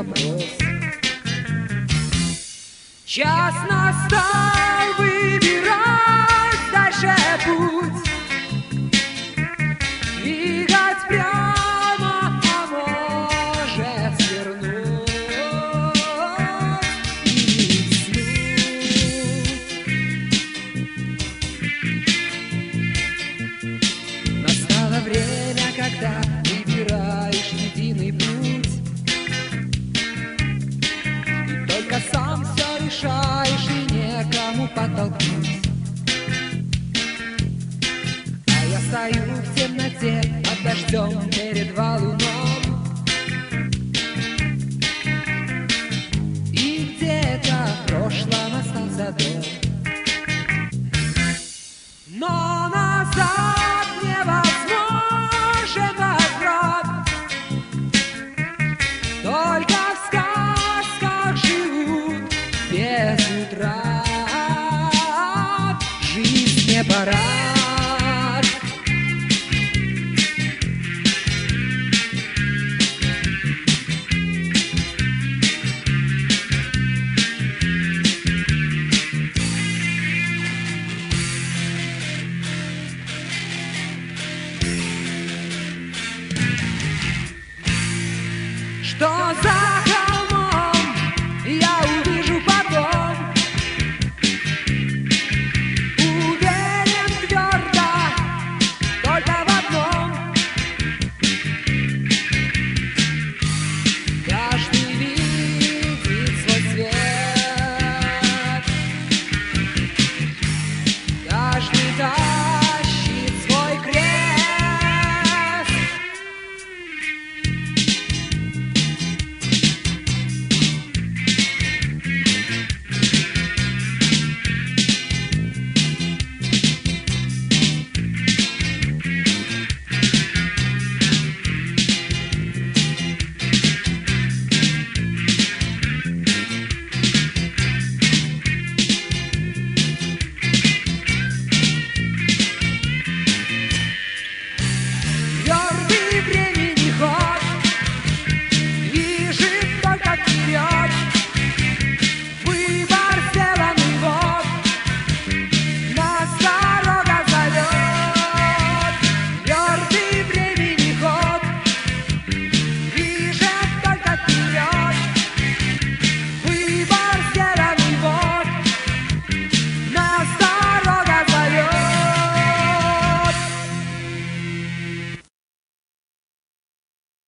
вопрос. Час настал выбирать дальше путь, двигать прямо, а может свернуть и снуть. Настало время, когда выбираешь единый путь, и только сам все решаешь и некому подтолкнуть. А я стою в темноте под дождем перед валуном, и где-то в прошлом остался дом. Но назад невозможен возврат, только в сказках живут без утрат. Жизнь не парад. Что за